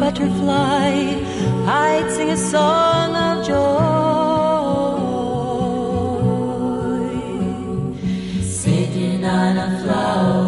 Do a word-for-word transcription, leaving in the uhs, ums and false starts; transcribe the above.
butterfly, I'd sing a song of joy. Sitting on a flower